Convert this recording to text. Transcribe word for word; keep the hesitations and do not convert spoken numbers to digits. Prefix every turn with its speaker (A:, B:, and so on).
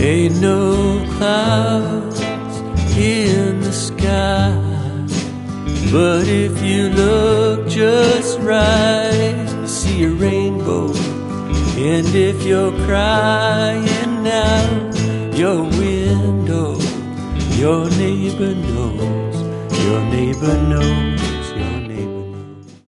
A: Ain't no clouds in the sky, but if you look just right, you see a rainbow. And if you're crying out your window, your neighbor knows, your neighbor knows.